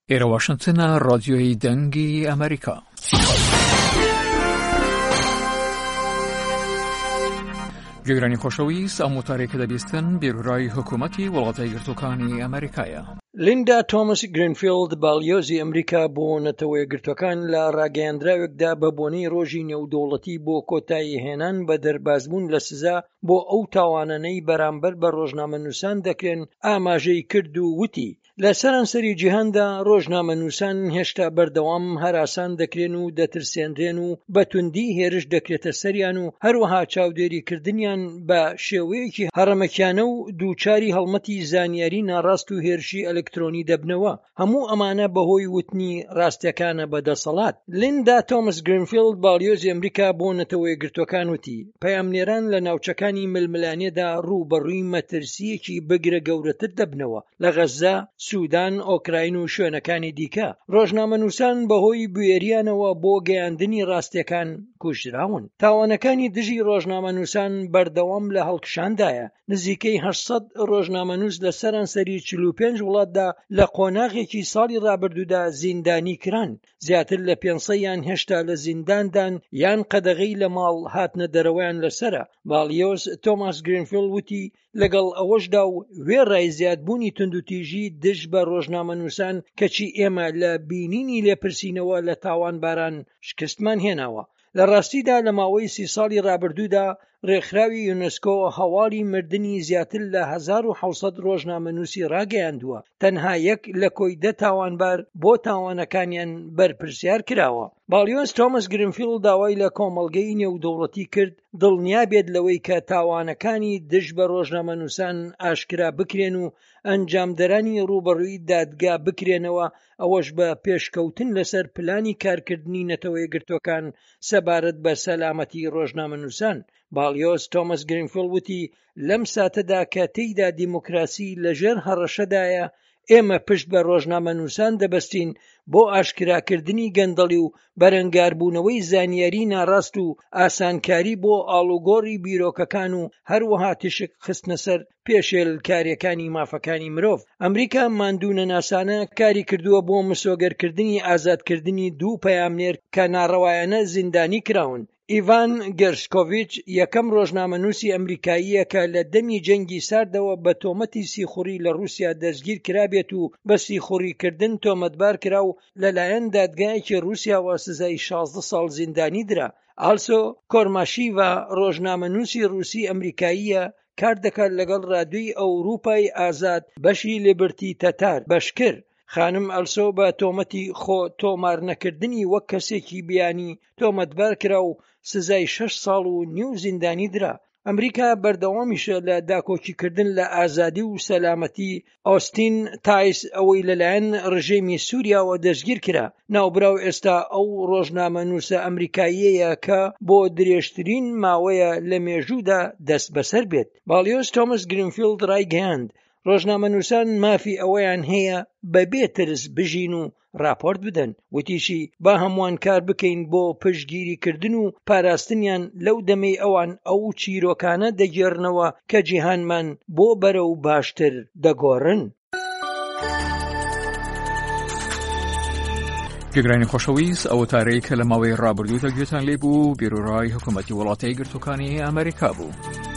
ئێرە واشنگتنە ڕادیۆی دەنگی ئەمریکا. گوێگرانی خۆشەویست، ئەم وتارێک کە دەبیستن بیرۆرای حکوومەتی وڵاتە یەکگرتووەکانی ئەمریکایە. لیندا تۆماس گرینفیلد باڵیۆزی ئەمریکا بۆ نەتەوە یەکگرتووەکان لە ڕاگەیاندراوێکدا بە بۆنەی ڕۆژی نێودەوڵەتی بۆ کۆتایی هێنان بە دەربازبوون لە سزا بۆ ئەو تاوانانەی بەرامبەر بە ڕۆژنامەنووسان دەکرێن ئاماژەی کرد و وتی لە سەرانسەری جیهاندا ڕۆژنامەنووسان هێشتا بەردەوام هەراسان دەکرێن و دەترسێنرێن و بە توندی هێرش دەکرێتە سەریان و هەروەها چاودێریکردنیان بە شێوەیەکی هەڕەمەکیانە و دووچاری هەڵمەتی زانیاری ناڕاست و هێرشی ئەلکترۆنی دەبنەوە. هەموو ئەمانە بەهۆی وتنی ڕاستیەکانە بەدەسەڵات. لیندا تۆماس گرینفیلد باڵیۆزی ئەمریکا بۆ نەتەوە یەکگرتووەکان وتی پەیامنێران لە ناوچەکانی ململانێدا ڕوبەڕووی مەترسیەکی بگرە گەورەتر دەبنەوە لە غەزا، سوودان، ئۆکراین و شوێنەکانی دیکە. ڕۆژنامەنووسان بەهۆی بوێریانەوە بۆ گەیاندنی ڕاستیەکان کوژراون. تاوانەکانی دژی ڕۆژنامەنووسان بەردەوام لە هەڵکشاندایە. نزیکەی 800 ڕۆژنامەنووس لە سەرانسەری 45 وڵاتدا لە قۆناغێکی ساڵی ڕابردوودا زیندانی کران. زیاتر لە 500 هێشتا لە زینداندان یان قەدەغەی لە ماڵ هاتنە دەرەوەیان لەسرە. باڵیۆز تۆماس گرینفیلد وتی لەگەڵ ئەوەشدا و وێڕای زیادبوونی توندوتیژی دژ بە ڕۆژنامەنووسان کەچی ئێمە لە بینینی لێپرسینەوە لە تاوانباران شکستمان هێناوە. لە ڕاستیدا لە ماوەی 30 ساڵی ڕابردوودا ڕێکخراوی یونسکۆ هەواڵی مردنی زیاتر لە 1700 ڕۆژنامەنووسی ڕاگەیاندووە. تەنها یەک لە کۆی 10 تاوانبار بۆ تاوانەکانیان بەرپرسیار کراوە. باڵیۆز تۆماس گرینفیلد داوای لە کۆمەڵگەی نێودەوڵەتی کرد دڵنیا بێت لەوەی کە تاوانەکانی دژ بە ڕۆژنامەنووسان ئاشکرا بکرێن و ئەنجامدەرانی ڕوبەڕووی دادگا بکرێنەوە، ئەوەش بە پێشکەوتن لەسەر پلانی کارکردنی نەتەوە یەکگرتووەکان سەبارەت بە سەلامەتی ڕۆژنامەنووسان. باڵیۆز تۆماس گرینفیلد وتی لەم ساتەدا کە تێیدا دیموکراسی لەژێر هەڕەشەدایە، ئێمە پشت بە ڕۆژنامەنووسان دەبەستین بۆ ئاشکراکردنی گەندەڵی و بەرەنگاربوونەوەی زانیاری ناڕاست و ئاسانکاری بۆ ئاڵوگۆڕی بیرۆکەکان و هەروەها تشک خستنە سەر پێشێلکاریەکانی مافەکانی مرۆڤ. ئەمریکا ماندوونە ناسانە کاری کردووە بۆ مسۆگەرکردنی ئازادکردنی دوو پەیامنێر کە ناڕەوایانە زیندانی کراون. ئیڤان گێرشکۆڤیچ یەکەم ڕۆژنامەنووسی ئەمریکاییە کە لە دەمی جەنگی ساردەوە بە تۆمەتی سیخوڕی لە رووسیا دەستگیر کرابێت و بە سیخوڕیکردن تۆمەتبار کرا و لەلایەن دادگایەکی رووسیاوە سزای 16 ساڵ زیندانی درا. ئالسۆ کۆرماشیڤا ڕۆژنامەنووسی رووسی ئەمریکاییە کار دەکات لەگەڵ ڕادیۆی ئەوروپای ئازاد بەشی لیبرتی تەتار بەشکر. خانم ئەلسۆ بە تۆمەتی خۆ تۆمار نەکردنی وەک کەسێکی بیانی تۆمەتبار کرا و سزای 6 ساڵ و نیو زیندانی درا. ئەمریکا بەردەوامیشە لە داکۆکیکردن لە ئازادی و سەلامەتی. ئۆستین تایس ئەوەی لەلایەن ڕژێمی سووریاوە دەستگیر کرا. ناوبراو ئێستا ئەو ڕۆژنامەنووسە ئەمریکاییەیە کە بۆ درێژترین ماوەیە لە مێژوودا دەست بەسەر بێت. باڵیۆز تۆماس گرینفیلد ڕایگەیاند ڕۆژنامەنووسان مافی ئەوەیان هەیە بەبێ ترس بژین و راپۆرت بدەن. وتیشی با هەمووان کار بکەین بۆ پشتگیریکردن و پاراستنیان لەو دەمەی ئەوان ئەو چیرۆکانە دەگێڕنەوە کە جیهانمان بۆ بەرەو باشتر دەگۆڕن. گوێگرانی خۆشەویست، ئەو وتارەی کە لە ماوەی ڕابردوودا گوێتان لێبوو بیرۆرای حکوومەتی وڵاتە یەکگرتووەکانی ئەمریکا بوو.